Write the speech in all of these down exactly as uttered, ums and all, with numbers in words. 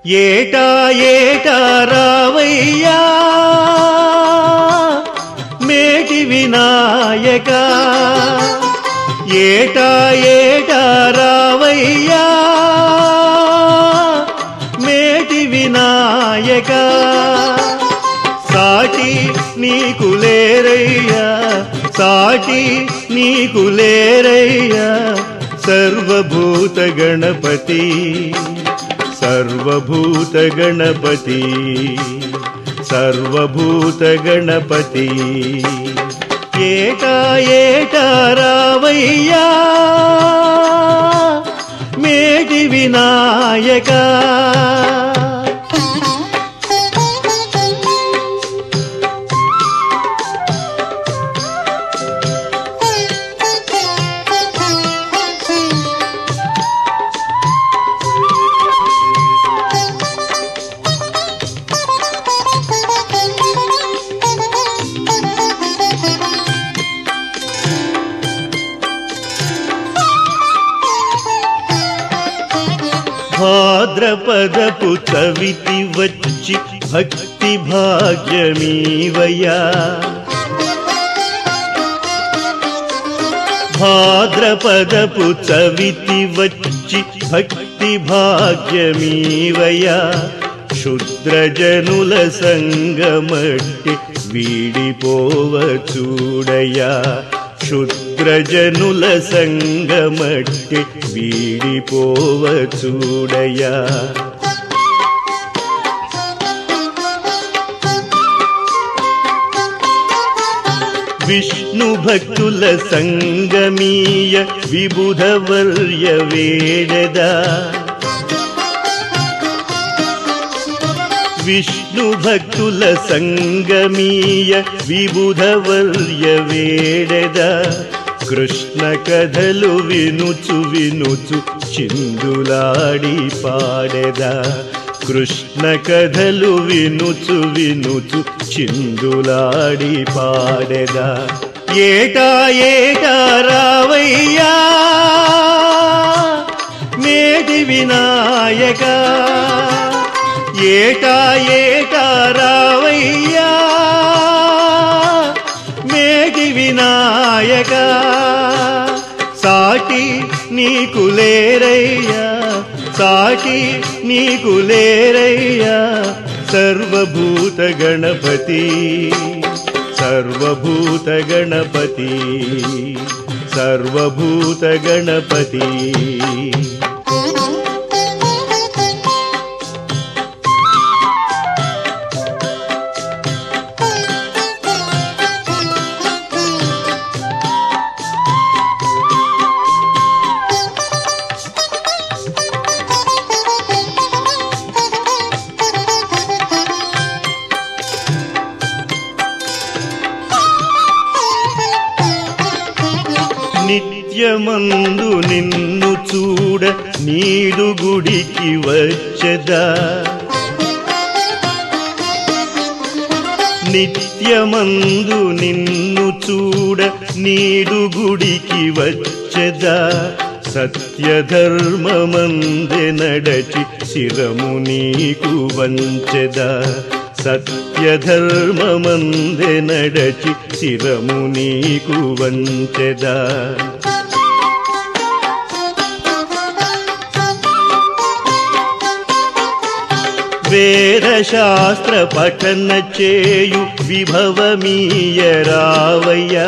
ఏటా ఏటా రావయ్యా మేటి వినాయక, ఏటా ఏటా రావయ్యా మేటి వినాయక, సాటి నీకు లేరయ్యా సాటి నీకు లేరయ్యా సర్వభూత గణపతి సర్వభూత గణపతి సర్వభూత గణపతి. ఏటా ఏటా రావయ్యా మేటి వినాయక. భాద్రపదపు చవితి వచ్చి భక్తి భాగ్యమీవయ్యా, భాద్రపదపు చవితి వచ్చి భక్తి భాగ్యమీవయ్యా, క్షుద్రజనుల సంగమట్టి వీడిపోవ చూడయ్యా, క్షుద్రజనుల సంగమట్టి వీడిపోవ చూడయ్యా. విష్ణు భక్తుల సంగమీయ విబుధవర్య వేడదా, విష్ణు భక్తుల సంగమీయ విబుధవర్య వేడదా, కృష్ణ కథలు వినుచు వినుచు చిందులాడి పాడెదా, కృష్ణ కథలు వినుచు వినుచు చిందులాడి పాడెదా. ఏటా ఏటా రావయ్యా మేటి వినాయక, ఏటా ఏటా రావయ్యా మేటి వినాయక, సాటి నీకు లేరయ్యా సాటి నీకు లేరయ్యా సర్వభూత గణపతి సర్వభూత గణపతి సర్వభూత గణపతి. నిత్యమందు నిన్ను చూడ నీడు గుడికి వచ్చదా, నిత్యమందు నిన్ను చూడ నీడు గుడికి వచ్చదా, సత్యధర్మమందె నడచి శిరము నీకు వంచెదా, సత్యధర్మమందె నడచి శిరము నీకు వంచెదా. వేదశాస్త్ర పఠన చేయు విభవమీయ రావయ్యా,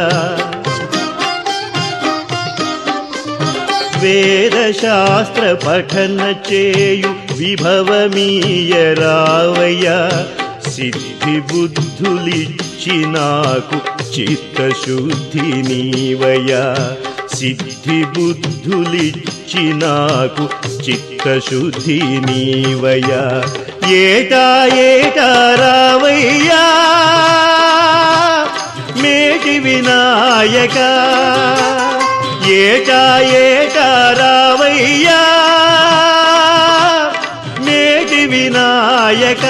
వేదశాస్త్ర పఠన చేయు విభవమీయ రావయ్యా, సిద్ధి బుద్ధులిచ్చి నాకు చిత్తశుద్ధి నీవయ్యా, సిద్ధి బుద్ధులిచ్చి నాకు చిత్తశుద్ధి నీవయ్యా. ఏటా ఏటా రావయ్యా మేటి వినాయక, ఏటా ఏటా రావయ్యా మేటి వినాయక,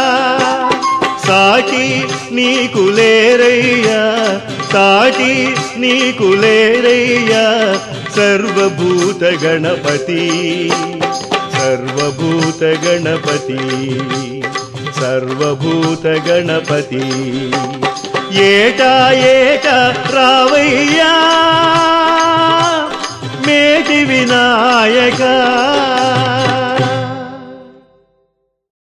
సాటి నీకు లేరయ్యా సాటి నీకు లేరయ్యా సర్వభూత గణపతి సర్వభూత గణపతి సర్వభూత గణపతి ఏటా ఏటా రావయ్యా మేటి వినాయక